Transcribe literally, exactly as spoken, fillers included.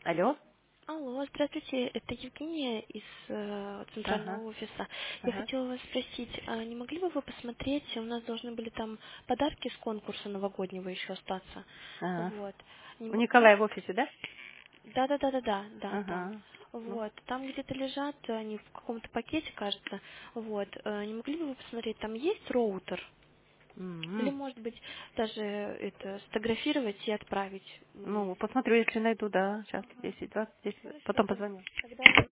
Алло? Алло, здравствуйте, это Евгения из э, Ага, центрального офиса. Я ага, хотела вас спросить, а не могли бы вы посмотреть, у нас должны были там подарки с конкурса новогоднего еще остаться. ага. Вот. Не У мо- Николая в офисе, да? Да, да, да, да, да, да, там. Ага. Ну, Вот. Там где-то лежат они в каком-то пакете, кажется. Вот. Э, Не могли бы вы посмотреть, там есть роутер? Или, м-м. может быть, даже это сфотографировать и отправить? М, Ну, посмотрю, если найду, да. Сейчас, десять, двадцать, десять. Хорошо, Потом да. позвоню. Тогда